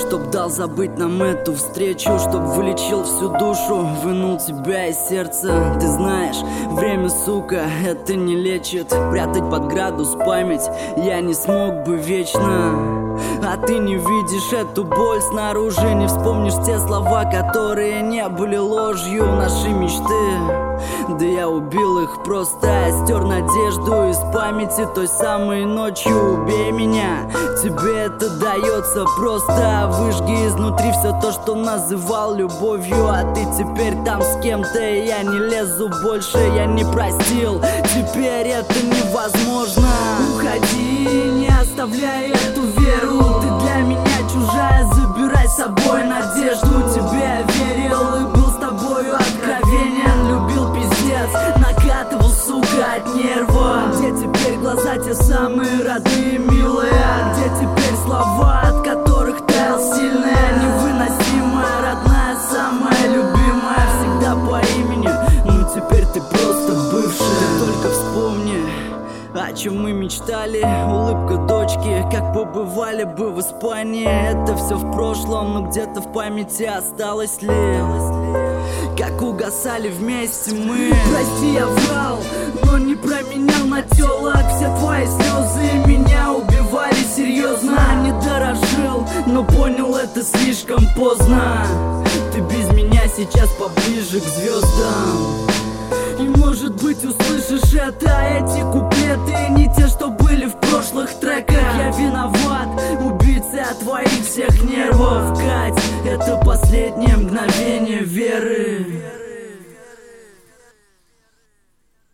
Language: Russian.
Чтоб дал забыть нам эту встречу, чтоб вылечил всю душу, вынул тебя из сердца. Ты знаешь, время, сука, это не лечит. Прятать под градус память я не смог бы вечно. А ты не видишь эту боль снаружи, не вспомнишь те слова, которые не были ложью. Наши мечты, да я убил их просто, я стер надежду из памяти той самой ночью. Убей меня, тебе это дается просто. Выжги изнутри все то, что называл любовью. А ты теперь там с кем-то, и я не лезу больше. Я не простил, теперь это невозможно. Уходи, не оставляй эту веру. Ты для меня чужая, забирай с собой надежду. Тебе я верил и был с тобою откровенен. Любил пиздец, накатывал, сука, от нерва. Где теперь глаза те самые родные, милые? Где теперь слова, от которых таял сильная, невыносимая, родная, самая любимая, всегда по имени. Ну теперь ты просто бывшая. Ты только вспомни, о чем мы мечтали. Улыбка дочки, как побывали бы в Испании. Это все в прошлом, но где-то в памяти осталось ли? Как угасали вместе мы. Прости, я врал, но не променял на телок. Все твои слезы меня убивали серьезно. Не дорожил, но понял это слишком поздно. Ты без меня сейчас поближе к звездам. И может быть услышишь это, эти куплеты не те, что были в прошлых треках. Я виноват, убийца твоих всех нервов. Кать, это последнее мгновение веры.